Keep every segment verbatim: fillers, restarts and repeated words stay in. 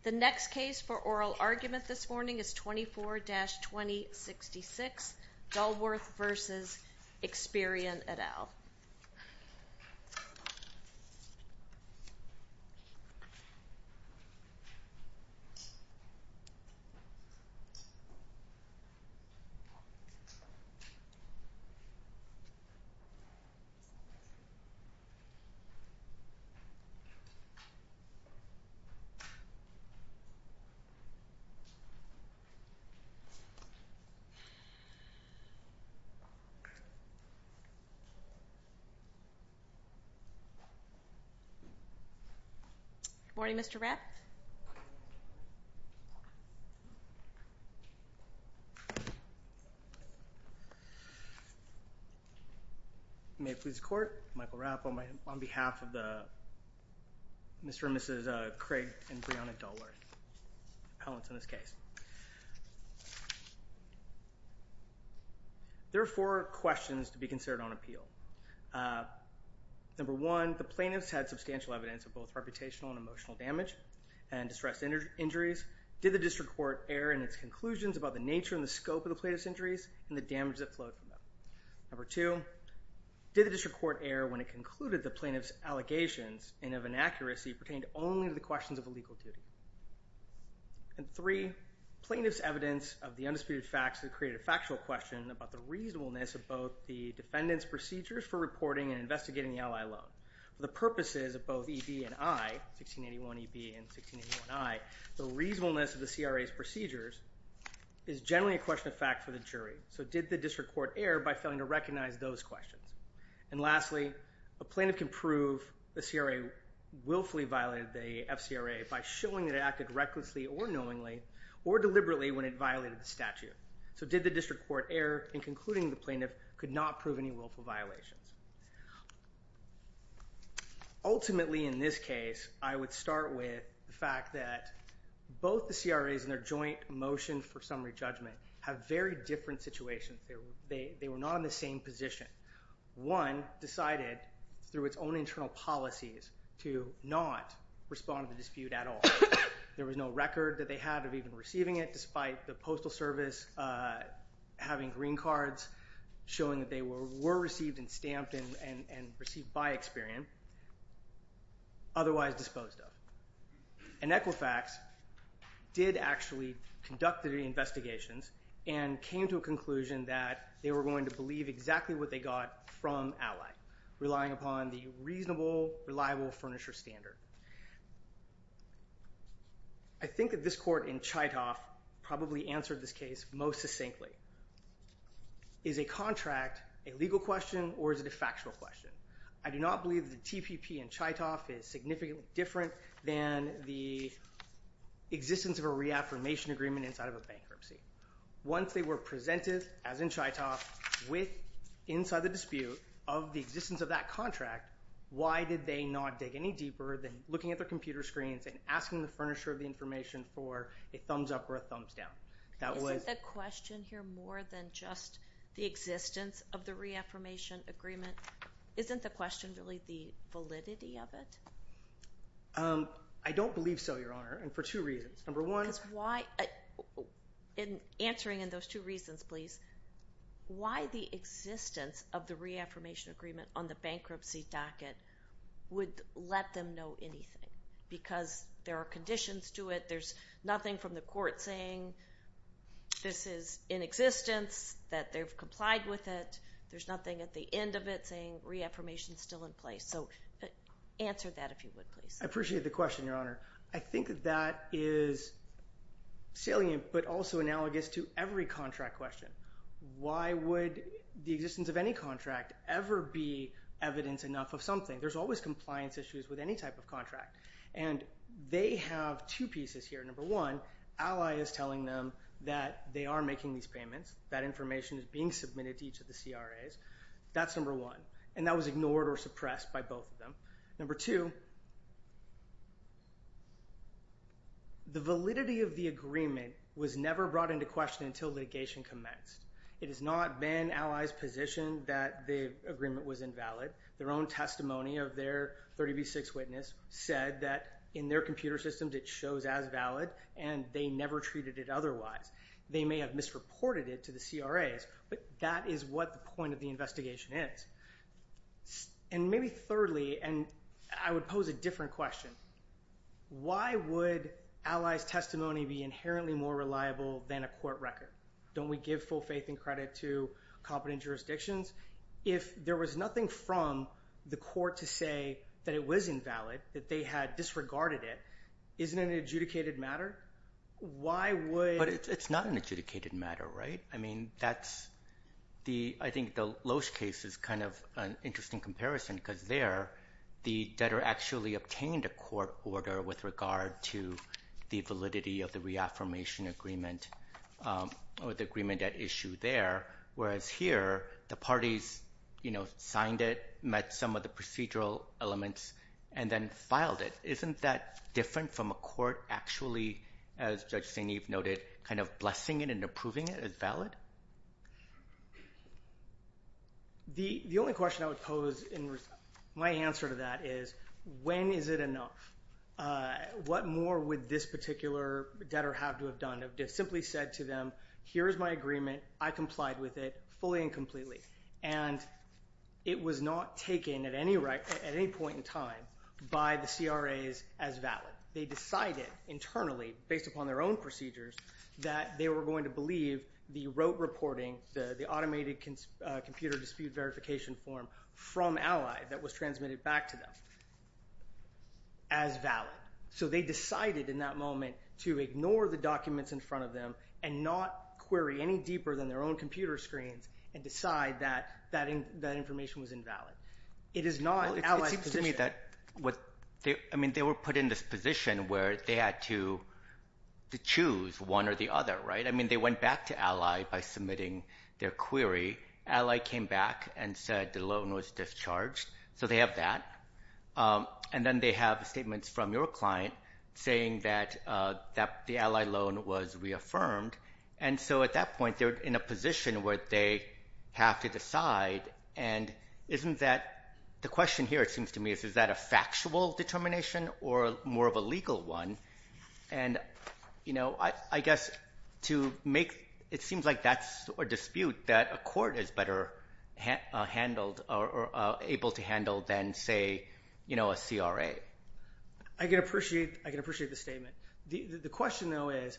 The next case for oral argument this morning is twenty-four dash twenty sixty-six, Dulworth v. Experian et al. Good morning, Mister Rapp. May it please the Court, Michael Rapp on, my, on behalf of the Mister and Missus Uh, Craig and Brianna Dulworth, appellants in this case. There are four questions to be considered on appeal. Uh, number one, the plaintiffs had substantial evidence of both reputational and emotional damage and distress in- injuries. Did the district court err in its conclusions about the nature and the scope of the plaintiff's injuries and the damage that flowed from them? Number two, did the district court err when it concluded the plaintiff's allegations and of inaccuracy pertained only to the questions of a legal duty? And three, plaintiff's evidence of the undisputed facts that created a factual question about the reasonableness of both the defendant's procedures for reporting and investigating the Ally loan. For the purposes of both E B and I, sixteen eighty-one E B and sixteen eighty-one I, the reasonableness of the C R A's procedures is generally a question of fact for the jury. So did the district court err by failing to recognize those questions? And lastly, a plaintiff can prove the C R A willfully violated the F C R A by showing that it acted recklessly or knowingly or deliberately when it violated the statute. So did the district court err in concluding the plaintiff could not prove any willful violations? Ultimately, in this case, I would start with the fact that both the C R As and their joint motion for summary judgment have very different situations. They were, they, they were not in the same position. One decided through its own internal policies to not respond to the dispute at all. There was no record that they had of even receiving it, despite the Postal Service uh, having green cards showing that they were, were received and stamped and, and, and received by Experian, otherwise disposed of. And Equifax did actually conduct the investigations and came to a conclusion that they were going to believe exactly what they got from Ally, relying upon the reasonable, reliable furnisher standard. I think that this court in Chaitoff probably answered this case most succinctly. Is a contract a legal question or is it a factual question? I do not believe that the T P P in Chaitoff is significantly different than the existence of a reaffirmation agreement inside of a bankruptcy. Once they were presented, as in Chaitoff, with inside the dispute of the existence of that contract, why did they not dig any deeper than looking at their computer screens and asking the furnisher of the information for a thumbs up or a thumbs down? That Isn't was the question here more than just the existence of the reaffirmation agreement? Isn't the question really the validity of it? Um, I don't believe so, Your Honor, and for two reasons. Number one... Because why, uh, in answering in those two reasons, please, why the existence of the reaffirmation agreement on the bankruptcy docket would let them know anything? Because there are conditions to it. There's nothing from the court saying this is in existence, that they've complied with it. There's nothing at the end of it saying reaffirmation is still in place. So uh, answer that if you would, please. I appreciate the question, Your Honor. I think that that is salient but also analogous to every contract question. Why would the existence of any contract ever be evidence enough of something? There's always compliance issues with any type of contract. And they have two pieces here. Number one, Ally is telling them that they are making these payments. That information is being submitted to each of the C R As. That's number one. And that was ignored or suppressed by both of them. Number two, the validity of the agreement was never brought into question until litigation commenced. It has not been Ally's position that the agreement was invalid. Their own testimony of their thirty B six witness said that in their computer systems it shows as valid, and they never treated it otherwise. They may have misreported it to the C R As, but that is what the point of the investigation is. And maybe thirdly, and I would pose a different question, why would Ally's testimony be inherently more reliable than a court record? Don't we give full faith and credit to competent jurisdictions? If there was nothing from the court to say that it was invalid, that they had disregarded it, isn't it an adjudicated matter? Why would... But it's, it's not an adjudicated matter, right? I mean, that's the... I think the Loesch case is kind of an interesting comparison because there the debtor actually obtained a court order with regard to the validity of the reaffirmation agreement um, or the agreement at issue there, whereas here the parties, you know, signed it, met some of the procedural elements, and then filed it. Isn't that different from a court actually, as Judge Saint Eve noted, kind of blessing it and approving it as valid? The the only question I would pose in my answer to that is, when is it enough? Uh, what more would this particular debtor have to have done? Have simply said to them, here's my agreement, I complied with it fully and completely. And it was not taken at any right, at any point in time by the C R As as valid. They decided internally, based upon their own procedures, that they were going to believe the rote reporting, the, the automated cons, uh, computer dispute verification form from Ally that was transmitted back to them as valid. So they decided in that moment to ignore the documents in front of them and not query any deeper than their own computer screens and decide that that, in, that information was invalid. It is not well, it, Ally's it seems position. to me that what they, I mean, they were put in this position where they had to to choose one or the other, right? I mean, they went back to Ally by submitting their query. Ally came back and said the loan was discharged, so they have that. Um, and then they have statements from your client saying that uh, that the Ally loan was reaffirmed. And so at that point, they're in a position where they have to decide. And isn't that the question here, it seems to me, is, is that a factual determination or more of a legal one? And, you know, I, I guess to make it seems like that's a dispute that a court is better ha- uh, handled or, or uh, able to handle than, say, you know, a C R A. I can appreciate I can appreciate the statement. The, the the question though is,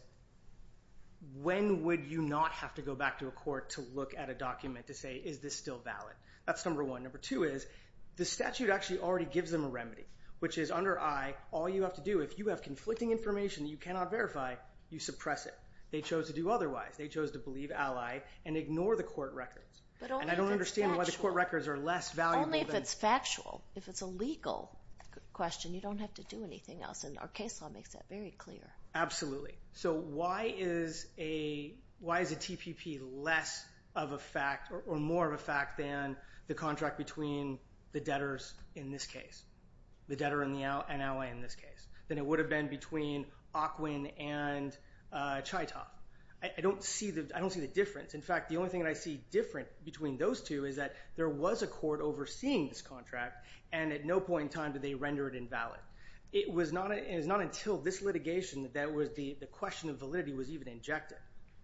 when would you not have to go back to a court to look at a document to say, is this still valid? That's number one. Number two is, the statute actually already gives them a remedy, which is under I, all you have to do, if you have conflicting information that you cannot verify, you suppress it. They chose to do otherwise. They chose to believe Ally and ignore the court records. But only and I don't if understand it's why the court records are less valuable. Only if than, it's factual. If it's a legal question, you don't have to do anything else. And our case law makes that very clear. Absolutely. So why is a why is a T P P less of a fact or, or more of a fact than the contract between the debtors in this case, the debtor and the and Ally in this case, than it would have been between Ocwen and uh, Chaitov? I, I don't see the I don't see the difference. In fact, the only thing that I see different between those two is that there was a court overseeing this contract, and at no point in time did they render it invalid. It was not it was not until this litigation that, that was the, the question of validity was even injected.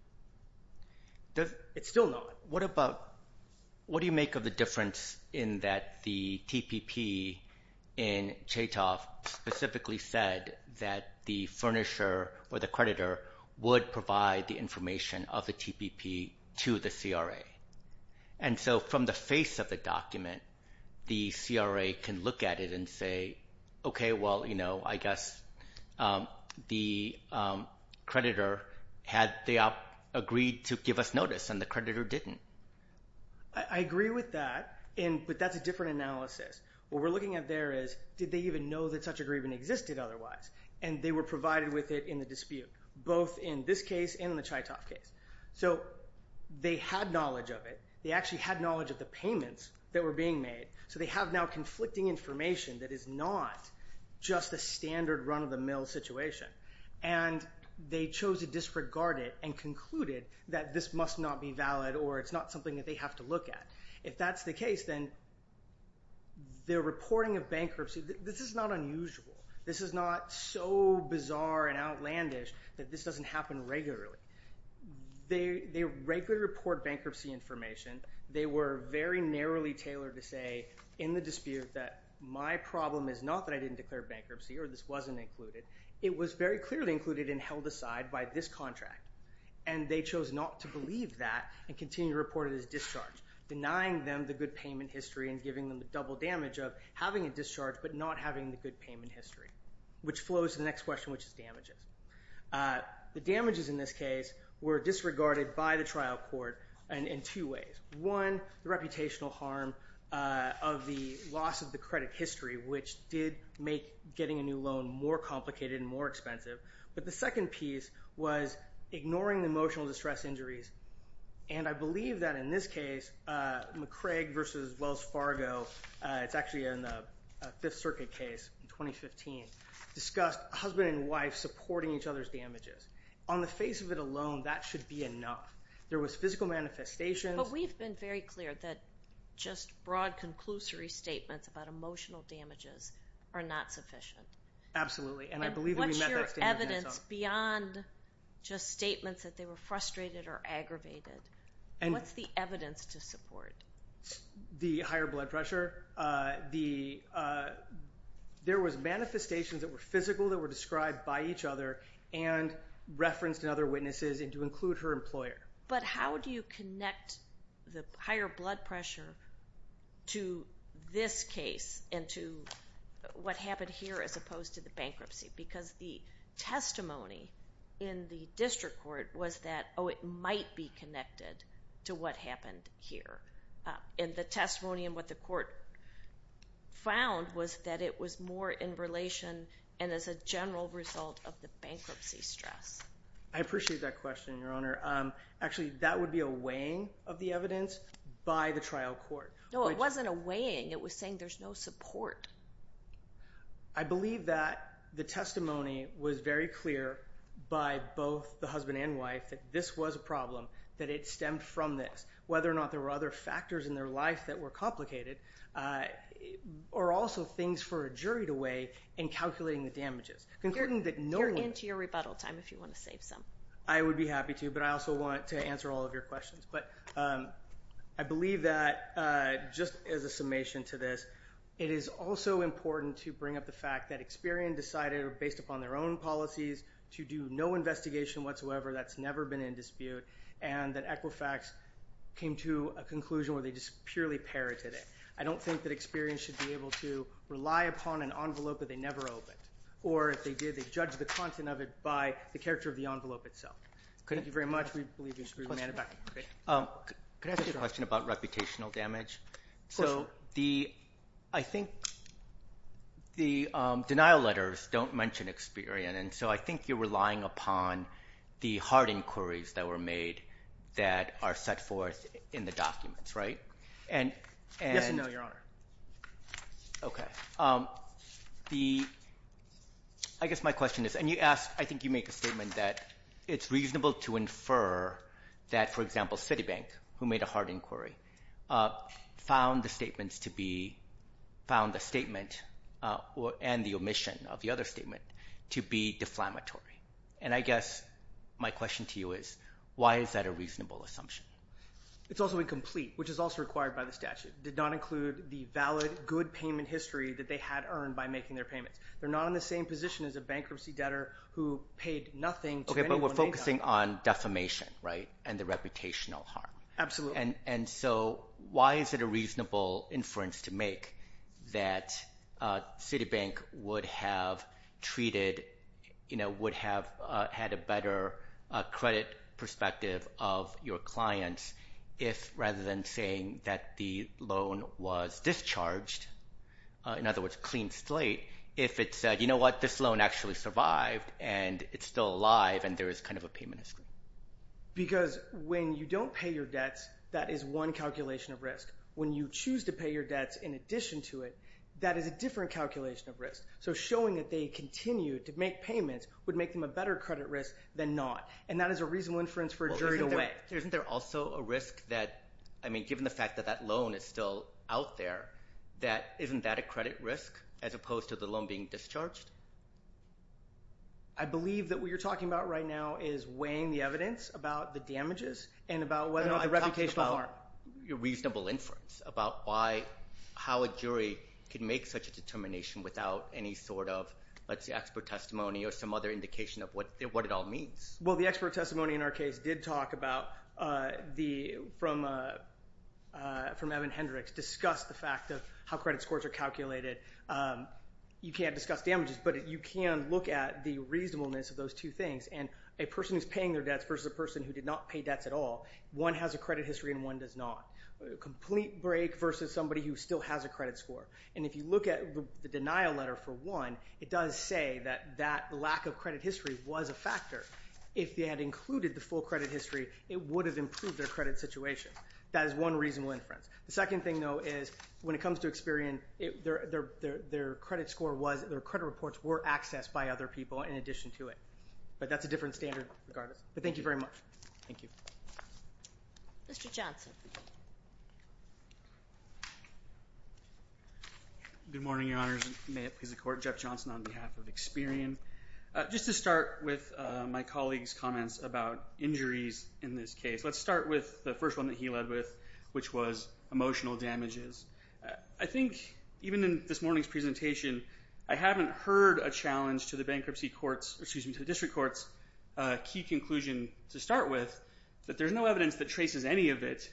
Does, it's still not. What about what do you make of the difference in that the T P P in Chaitov specifically said that the furnisher or the creditor would provide the information of the T P P to the C R A? And so from the face of the document, the C R A can look at it and say, okay, well, you know, I guess um, the um, creditor had the op- agreed to give us notice and the creditor didn't. I, I agree with that, and but that's a different analysis. What we're looking at there is, did they even know that such agreement existed otherwise? And they were provided with it in the dispute, both in this case and in the Chaitov case. So they had knowledge of it. They actually had knowledge of the payments that were being made. So they have now conflicting information that is not just a standard run-of-the-mill situation. And they chose to disregard it and concluded that this must not be valid or it's not something that they have to look at. If that's the case, then the reporting of bankruptcy, this is not unusual. This is not so bizarre and outlandish that this doesn't happen regularly. They, they regularly report bankruptcy information. They were very narrowly tailored to say in the dispute that my problem is not that I didn't declare bankruptcy or this wasn't included. It was very clearly included and held aside by this contract. And they chose not to believe that and continue to report it as discharge, denying them the good payment history and giving them the double damage of having a discharge but not having the good payment history, which flows to the next question, which is damages. Uh, the damages in this case were disregarded by the trial court in, in two ways. One, the reputational harm uh, of the loss of the credit history, which did make getting a new loan more complicated and more expensive. But the second piece was ignoring the emotional distress injuries. And I believe that in this case, uh, McCraig versus Wells Fargo, uh, it's actually in the uh, Fifth Circuit case in twenty fifteen, discussed husband and wife supporting each other's damages. On the face of it alone, that should be enough. There was physical manifestations. But we've been very clear that just broad conclusory statements about emotional damages are not sufficient. Absolutely. And, and I believe that we met that standard. What's your evidence beyond just statements that they were frustrated or aggravated? And what's the evidence to support? The higher blood pressure. Uh, the uh, there was manifestations that were physical that were described by each other and referenced in other witnesses and to include her employer. But how do you connect the higher blood pressure to this case and to what happened here as opposed to the bankruptcy? Because the testimony in the district court was that, oh, it might be connected to what happened here. Uh, and the testimony and what the court found was that it was more in relation and as a general result of the bankruptcy stress. I appreciate that question, Your Honor. Um, actually, that would be a weighing of the evidence by the trial court. No, which, it wasn't a weighing. It was saying there's no support. I believe that the testimony was very clear by both the husband and wife that this was a problem, that it stemmed from this. Whether or not there were other factors in their life that were complicated, uh, or also things for a jury to weigh in calculating the damages. Concluding you're, that no You're one, into your rebuttal time if you want to save some. I would be happy to, but I also want to answer all of your questions. But um, I believe that uh, just as a summation to this, it is also important to bring up the fact that Experian decided, based upon their own policies, to do no investigation whatsoever. That's never been in dispute. And that Equifax came to a conclusion where they just purely parroted it. I don't think that Experian should be able to rely upon an envelope that they never opened. Or if they did, they judged the content of it by the character of the envelope itself. Thank you very much. We believe you should be remanded back. Okay. Um, could I ask you a question about reputational damage? So the, I think the um, denial letters don't mention Experian, and so I think you're relying upon the hard inquiries that were made that are set forth in the documents, right? And, and yes and no, Your Honor. Okay. Um, the, I guess my question is, and you asked, I think you make a statement that it's reasonable to infer that, for example, Citibank, who made a hard inquiry, uh, found the statements to be, found the statement uh, or, and the omission of the other statement to be defamatory. And I guess my question to you is, why is that a reasonable assumption? It's also incomplete, which is also required by the statute. It did not include the valid, good payment history that they had earned by making their payments. They're not in the same position as a bankruptcy debtor who paid nothing to okay, anyone. Okay, but we're focusing on defamation, right, and the reputational harm. Absolutely. And, and so why is it a reasonable inference to make that uh, Citibank would have treated, you know, would have uh, had a better uh, credit perspective of your clients if, rather than saying that the loan was discharged, uh, in other words, clean slate, if it said, you know what, this loan actually survived and it's still alive and there is kind of a payment history? Because when you don't pay your debts, that is one calculation of risk. When you choose to pay your debts in addition to it, that is a different calculation of risk. So showing that they continued to make payments would make them a better credit risk than not. And that is a reasonable inference for a well, jury to there, weigh. Isn't there also a risk that, I mean, given the fact that that loan is still out there, that isn't that a credit risk as opposed to the loan being discharged? I believe that what you're talking about right now is weighing the evidence about the damages and about whether No, or not the I'm talking reputational about harm. your reasonable inference about why, how a jury can make such a determination without any sort of, let's say, expert testimony or some other indication of what what it all means. Well, the expert testimony in our case did talk about uh, the from uh, uh, from Evan Hendricks discussed the fact of how credit scores are calculated. Um, you can't discuss damages, but it, you can look at the reasonableness of those two things. And a person who's paying their debts versus a person who did not pay debts at all, one has a credit history and one does not. A complete break versus somebody who still has a credit score. And if you look at the, the denial letter for one, it does say that that lack of credit history was a factor. If they had included the full credit history, it would have improved their credit situation. That is one reasonable inference. The second thing, though, is when it comes to Experian, it, their, their, their, their credit score was, their credit reports were accessed by other people in addition to it. But that's a different standard regardless. But thank you very much. Thank you. Mister Johnson. Good morning, Your Honors. May it please the Court. Jeff Johnson on behalf of Experian. Uh, just to start with uh, my colleague's comments about injuries in this case, let's start with the first one that he led with, which was emotional damages. Uh, I think even in this morning's presentation, I haven't heard a challenge to the bankruptcy courts, excuse me, to the district court's uh, key conclusion to start with, that there's no evidence that traces any of it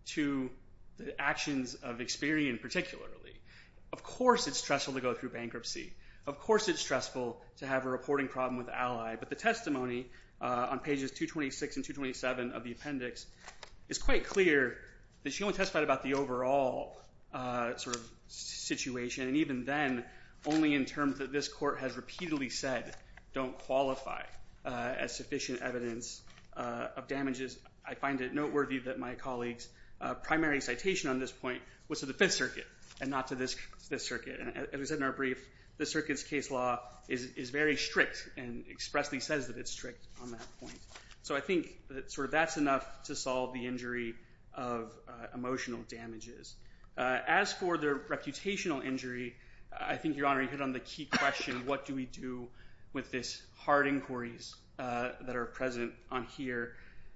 to the actions of Experian particularly. Of course it's stressful to go through bankruptcy. Of course it's stressful to have a reporting problem with Ally, but the testimony uh, on pages two twenty-six and two twenty-seven of the appendix is quite clear that she only testified about the overall uh, sort of situation, and even then only in terms that this court has repeatedly said don't qualify uh, as sufficient evidence uh, of damages. I find it noteworthy that my colleague's uh, primary citation on this point was to the Fifth Circuit and not to this this circuit. And as we said in our brief, the circuit's case law is is very strict and expressly says that it's strict on that point. So I think that sort of that's enough to solve the injury of uh, emotional damages. Uh, as for the reputational injury, I think, Your Honor, you hit on the key question: what do we do with this hard inquiries uh, that are present on here?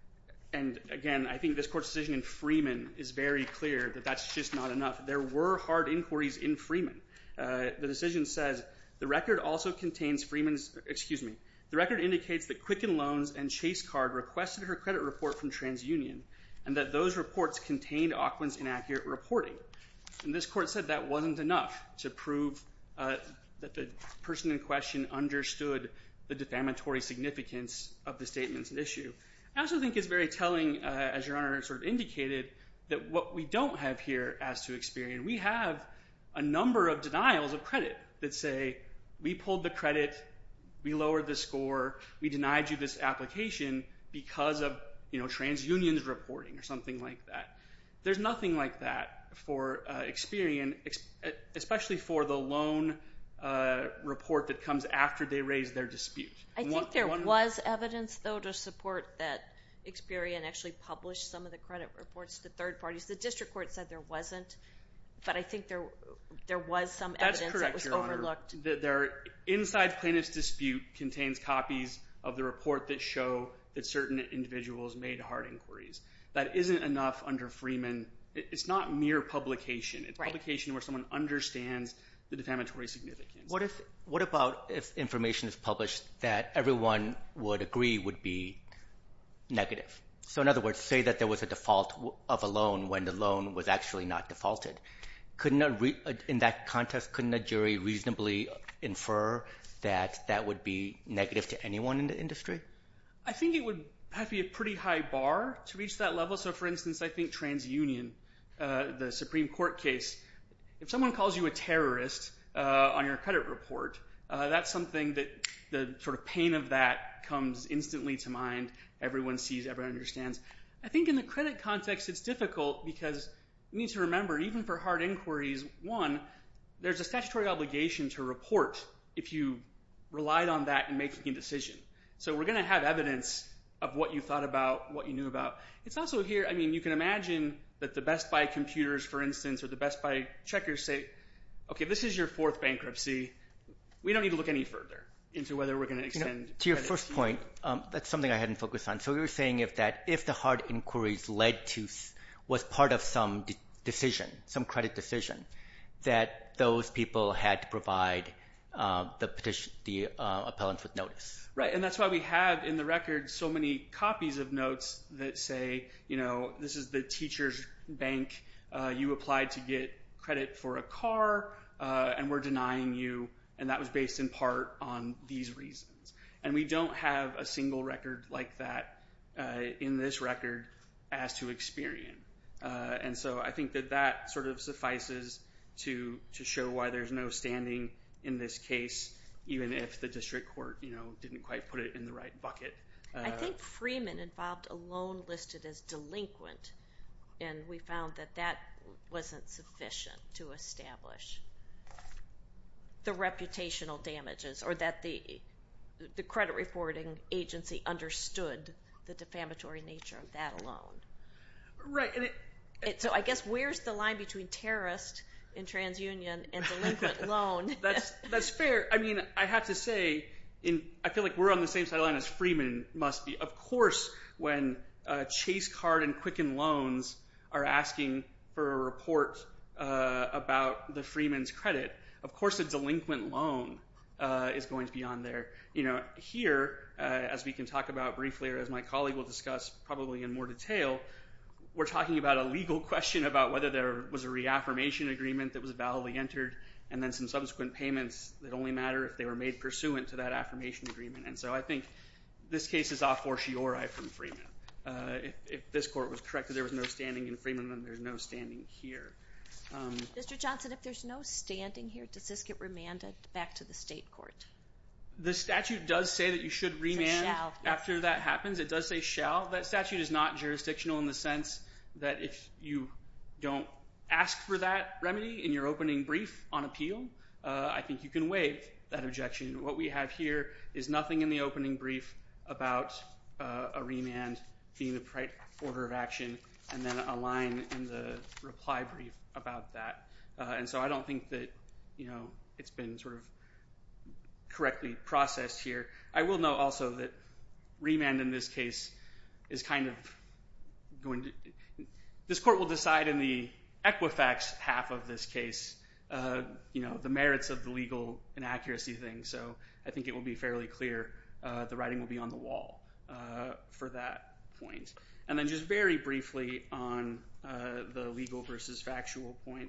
And again, I think this court's decision in Freeman is very clear that that's just not enough. There were hard inquiries in Freeman. Uh, the decision says the record also contains Freeman's, excuse me, the record indicates that Quicken Loans and Chase Card requested her credit report from TransUnion and that those reports contained Ocwen's inaccurate reporting. And this court said that wasn't enough to prove uh, that the person in question understood the defamatory significance of the statements at issue. I also think it's very telling, uh, as Your Honor sort of indicated, that what we don't have here as to Experian, we have a number of denials of credit that say, we pulled the credit, we lowered the score, we denied you this application because of, you know, TransUnion's reporting or something like that. There's nothing like that for uh, Experian, especially for the loan uh, report that comes after they raise their dispute. I think one, there one, was evidence, though, to support that Experian actually published some of the credit reports to third parties. The district court said there wasn't, but I think there there was some That's evidence correct, that was Your overlooked. Honor. The, their inside plaintiff's dispute contains copies of the report that show that certain individuals made hard inquiries. That isn't enough under Freeman. It, it's not mere publication. It's right. publication where someone understands the defamatory significance. What if? What about if information is published that everyone would agree would be negative? So in other words, say that there was a default of a loan when the loan was actually not defaulted. Couldn't a re- in that context, couldn't a jury reasonably infer that that would be negative to anyone in the industry? I think it would have to be a pretty high bar to reach that level. So, for instance, I think TransUnion, uh, the Supreme Court case, if someone calls you a terrorist uh, on your credit report, uh, that's something that the sort of pain of that comes instantly to mind. Everyone sees, everyone understands. I think in the credit context, it's difficult because you need to remember, even for hard inquiries, one, there's a statutory obligation to report if you relied on that in making a decision. So we're going to have evidence of what you thought about, what you knew about. It's also here, I mean, you can imagine that the Best Buy computers, for instance, or the Best Buy checkers say, okay, this is your fourth bankruptcy. We don't need to look any further. into whether we're going to extend. You know, to your first to point, um, that's something I hadn't focused on. So you were saying if that if the hard inquiries led to was part of some de- decision, some credit decision, that those people had to provide uh, the petition, the uh, appellants with notice. Right, and that's why we have in the record so many copies of notes that say, you know, this is the teacher's bank. Uh, you applied to get credit for a car, uh, and we're denying you, and that was based in part on these reasons. And we don't have a single record like that uh, in this record as to Experian. Uh, and so I think that that sort of suffices to to show why there's no standing in this case, even if the district court, you know, didn't quite put it in the right bucket. Uh, I think Freeman involved a loan listed as delinquent, and we found that that wasn't sufficient to establish the reputational damages, or that the the credit reporting agency understood the defamatory nature of that alone. Right. And it, it, so I guess where's the line between terrorist in TransUnion and delinquent loan? That's that's fair. I mean, I have to say, in I feel like we're on the same sideline as Freeman must be. Of course, when uh, Chase Card and Quicken Loans are asking for a report uh, about the Freeman's credit, of course a delinquent loan uh, is going to be on there. You know, here, uh, as we can talk about briefly, or as my colleague will discuss probably in more detail, we're talking about a legal question about whether there was a reaffirmation agreement that was validly entered, and then some subsequent payments that only matter if they were made pursuant to that affirmation agreement. And so I think this case is a fortiori from Freeman. Uh, if, if this court was correct that there was no standing in Freeman, then there's no standing here. Um, Mister Johnson, if there's no standing here, does this get remanded back to the state court? The statute does say that you should remand shall, yes. after that happens. It does say shall. That statute is not jurisdictional in the sense that if you don't ask for that remedy in your opening brief on appeal, uh, I think you can waive that objection. What we have here is nothing in the opening brief about uh, a remand being the right order of action, and then a line in the reply brief about that. Uh, and so I don't think that, you know, it's been sort of correctly processed here. I will note also that remand in this case is kind of going to... This court will decide in the Equifax half of this case, uh, you know, the merits of the legal inaccuracy thing. So I think it will be fairly clear. Uh, the writing will be on the wall uh, for that point. And then just very briefly on uh, the legal versus factual point.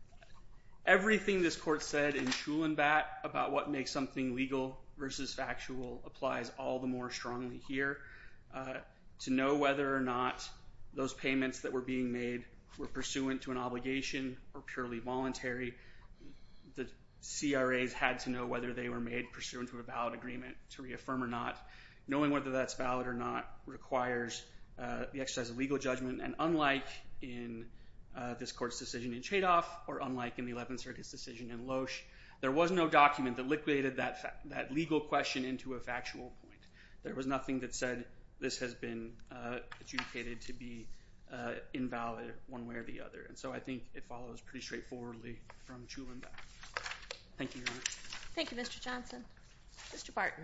Everything this court said in Schulenbat about what makes something legal versus factual applies all the more strongly here. Uh, to know whether or not those payments that were being made were pursuant to an obligation or purely voluntary, the C R As had to know whether they were made pursuant to a valid agreement to reaffirm or not. Knowing whether that's valid or not requires uh, the exercise of legal judgment, and unlike in uh, this court's decision in Chadoff, or unlike in the eleventh Circuit's decision in Loesch, there was no document that liquidated that fa- that legal question into a factual point. There was nothing that said this has been uh, adjudicated to be uh, invalid one way or the other. And so I think it follows pretty straightforwardly from Schulenbat. Thank you, Your Honor. Thank you, Mister Johnson. Mister Barton.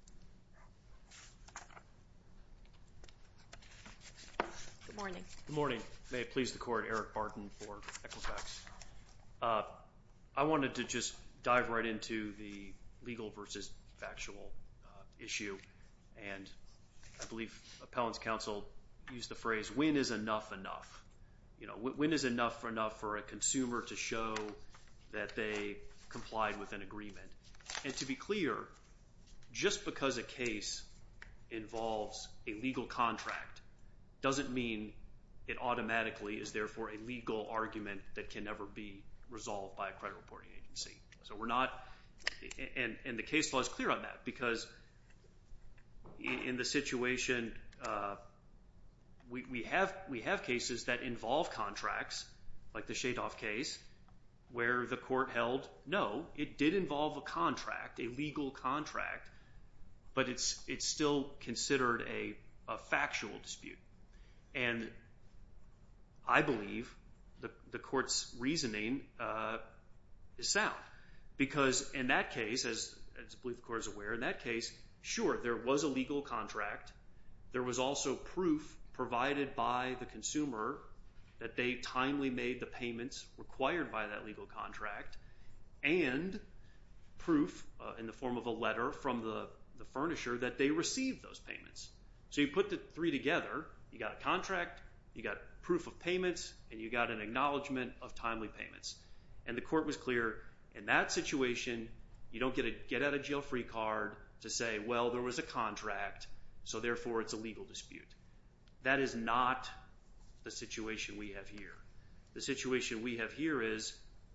Good morning. Good morning. May it please the Court, Eric Barton for Equifax. Uh, I wanted to just dive right into the legal versus factual uh, issue, and I believe Appellant's counsel used the phrase, when is enough enough? You know, when is enough enough for a consumer to show that they complied with an agreement? And to be clear, just because a case involves a legal contract doesn't mean it automatically is therefore a legal argument that can never be resolved by a credit reporting agency. So we're not, and, and the case law is clear on that, because in the situation, uh, we, we have we have cases that involve contracts, like the Chadoff case, where the court held, no, it did involve a contract, a legal contract, but it's it's still considered a, a factual dispute. And I believe the, the court's reasoning uh, is sound, because in that case, as as I believe the court is aware, in that case, sure, there was a legal contract. There was also proof provided by the consumer that they timely made the payments required by that legal contract, and proof uh, in the form of a letter from the, the furnisher that they received those payments. So you put the three together, you got a contract, you got proof of payments, and you got an acknowledgement of timely payments. And the court was clear, in that situation, you don't get a get-out-of-jail-free card to say, well, there was a contract, so therefore it's a legal dispute. That is not the situation we have here. The situation we have here is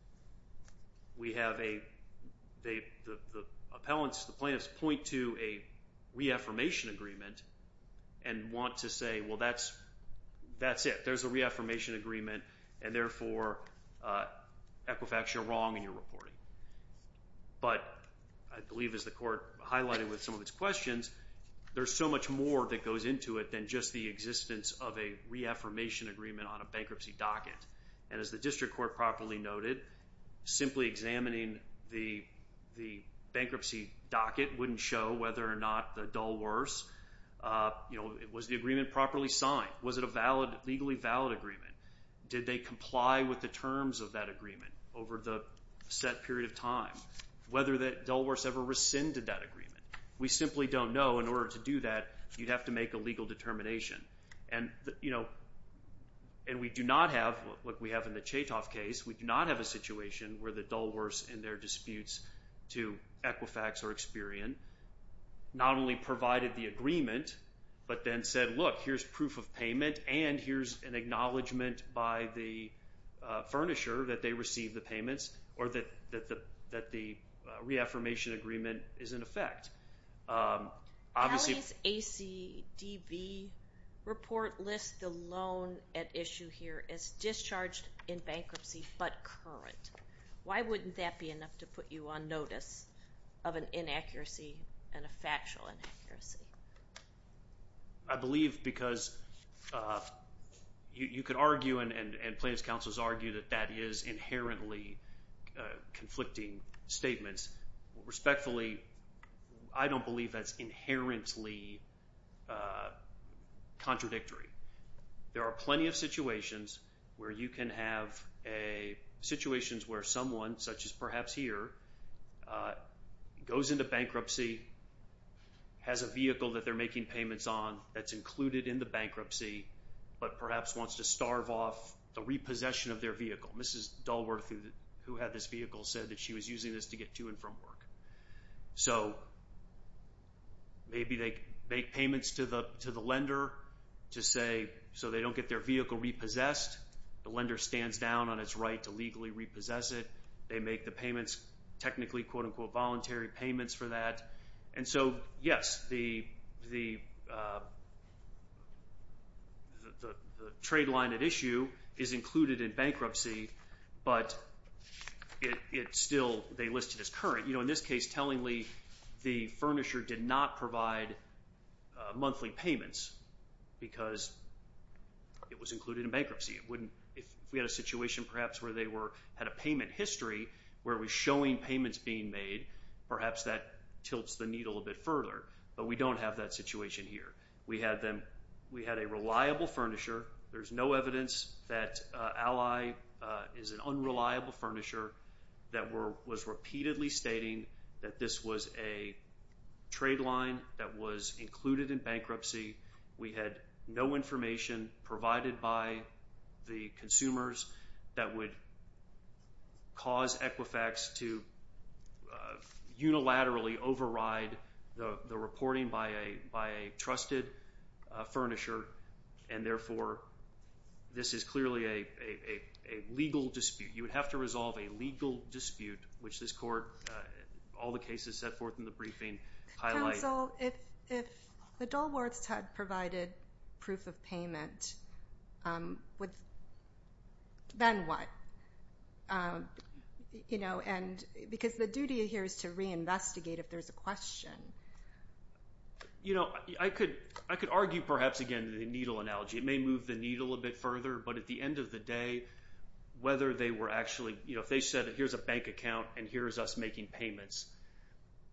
we have a, they, the, the appellants, the plaintiffs point to a reaffirmation agreement and want to say, well, that's that's it. There's a reaffirmation agreement, and therefore uh, Equifax, you're wrong in your reporting. But I believe, as the court highlighted with some of its questions, there's so much more that goes into it than just the existence of a reaffirmation agreement on a bankruptcy docket. And as the district court properly noted, simply examining the the bankruptcy docket wouldn't show whether or not the dull worse, uh, you know, was the agreement properly signed? Was it a valid, legally valid agreement? Did they comply with the terms of that agreement over the set period of time? Whether that dull worse ever rescinded that agreement. We simply don't know. In order to do that, you'd have to make a legal determination. And, you know, and we do not have, what we have in the Chaytoff case, we do not have a situation where the dull worse in their disputes to Equifax or Experian not only provided the agreement, but then said, look, here's proof of payment, and here's an acknowledgement by the uh, furnisher that they received the payments, or that, that the, that the uh, reaffirmation agreement is in effect. Um, obviously, Allie's A C D V report lists the loan at issue here as discharged in bankruptcy but current. Why wouldn't that be enough to put you on notice of an inaccuracy and a factual inaccuracy? I believe because uh, you, you could argue, and, and, and plaintiffs' counsels argue, that that is inherently uh, conflicting statements. Respectfully, I don't believe that's inherently uh, contradictory. There are plenty of situations where you can have a situations where someone, such as perhaps here, uh, goes into bankruptcy, has a vehicle that they're making payments on that's included in the bankruptcy, but perhaps wants to starve off the repossession of their vehicle. Missus Dulworth, who, who had this vehicle, said that she was using this to get to and from work. So maybe they make payments to the to the lender to say, so they don't get their vehicle repossessed. The lender stands down on its right to legally repossess it. They make the payments, technically, quote unquote, voluntary payments for that. And so, yes, the the uh, the, the, the trade line at issue is included in bankruptcy, but it it still, they list it as current. You know, in this case, tellingly, the furnisher did not provide uh, monthly payments because it was included in bankruptcy. It wouldn't, if, if we had a situation perhaps where they were had a payment history where it was showing payments being made, perhaps that tilts the needle a bit further. But we don't have that situation here. We had them, we had a reliable furnisher. There's no evidence that uh, Ally uh, is an unreliable furnisher that were was repeatedly stating that this was a trade line that was included in bankruptcy. We had no information provided by the consumers that would cause Equifax to uh, unilaterally override the, the reporting by a by a trusted uh, furnisher, and therefore this is clearly a, a, a, a legal dispute. You would have to resolve a legal dispute, which this court, uh, all the cases set forth in the briefing, highlight. Counsel, if if the Dulworths had provided proof of payment, um, with then what? Um, you know, and because the duty here is to reinvestigate if there's a question. You know, I could I could argue perhaps again the needle analogy. It may move the needle a bit further, but at the end of the day, whether they were actually, you know, if they said here's a bank account and here's us making payments,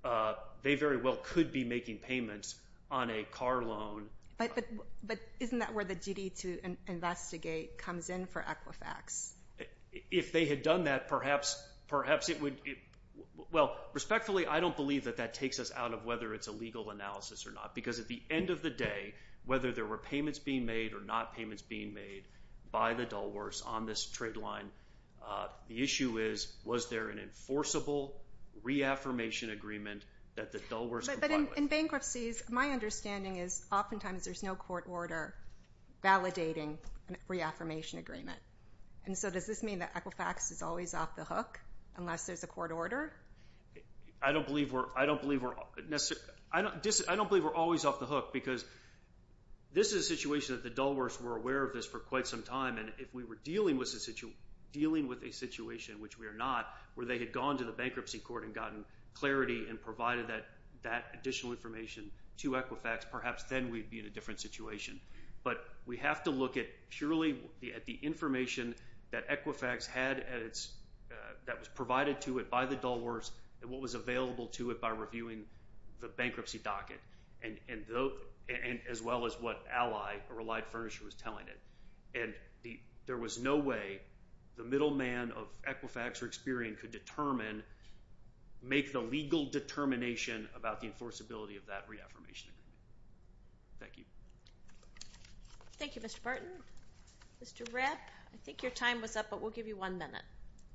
uh, they very well could be making payments on a car loan. But, but, but isn't that where the duty to in- investigate comes in for Equifax? If they had done that, perhaps perhaps it would it, well, respectfully, I don't believe that that takes us out of whether it's a legal analysis or not, because at the end of the day, whether there were payments being made or not payments being made by the Dulworths on this trade line, uh, the issue is, was there an enforceable reaffirmation agreement that the Dulworths But, complied but in, with? in bankruptcies, my understanding is oftentimes there's no court order validating a reaffirmation agreement. And so does this mean that Equifax is always off the hook unless there's a court order? I don't believe we're. I don't believe we're necessarily. I don't. Dis, I don't believe we're always off the hook, because this is a situation that the Dulworths were aware of this for quite some time, and if we were dealing with a situ, dealing with a situation, which we are not, where they had gone to the bankruptcy court and gotten clarity and provided that that additional information to Equifax, perhaps then we'd be in a different situation. But we have to look at purely the, at the information that Equifax had at its uh, that was provided to it by the Dulworths and what was available to it by reviewing the bankruptcy docket, and and, though, and as well as what Ally, or Allied Furniture, was telling it. And the, there was no way the middleman of Equifax or Experian could determine, make the legal determination about the enforceability of that reaffirmation agreement. Thank you. Thank you, Mister Barton. Mister Rapp, I think your time was up, but we'll give you one minute.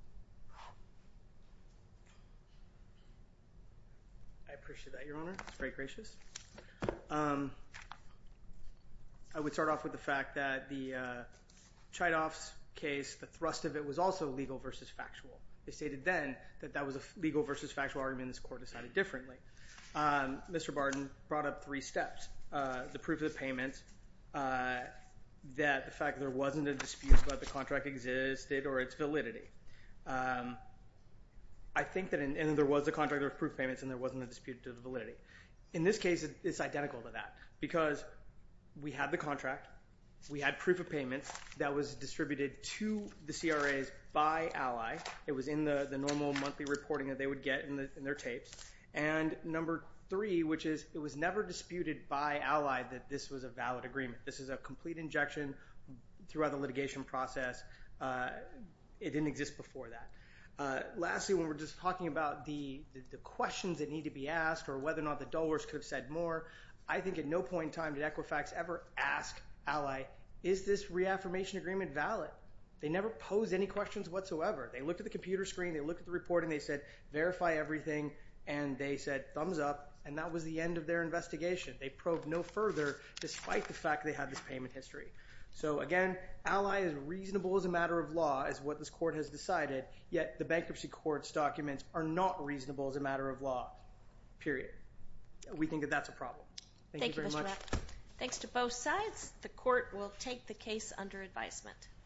I appreciate that, Your Honor. It's very gracious. Um, I would start off with the fact that the uh, Chidoff's case, the thrust of it was also legal versus factual. They stated then that that was a legal versus factual argument, and this court decided differently. Um, Mister Barton brought up three steps. Uh, the proof of the payment, uh, that the fact that there wasn't a dispute about the contract existed or its validity. Um, I think that in, and there was a contract, there was proof of payments, and there wasn't a dispute to the validity. In this case, it, it's identical to that, because we had the contract, we had proof of payments that was distributed to the C R As by Ally. It was in the, the normal monthly reporting that they would get in, the, in their tapes. And number three, which is it was never disputed by Ally that this was a valid agreement. This is a complete injection throughout the litigation process. Uh, it didn't exist before that. Uh, lastly, when we're just talking about the, the, the questions that need to be asked or whether or not the Dulworths could have said more, I think at no point in time did Equifax ever ask Ally, is this reaffirmation agreement valid? They never posed any questions whatsoever. They looked at the computer screen, they looked at the reporting, they said, verify everything, and they said, thumbs up, and that was the end of their investigation. They probed no further, despite the fact they had this payment history. So again, Ally is reasonable as a matter of law, as what this court has decided, yet the bankruptcy court's documents are not reasonable as a matter of law, period. We think that that's a problem. Thank, Thank you you, very Mister much. Rapp. Thanks to both sides. The court will take the case under advisement.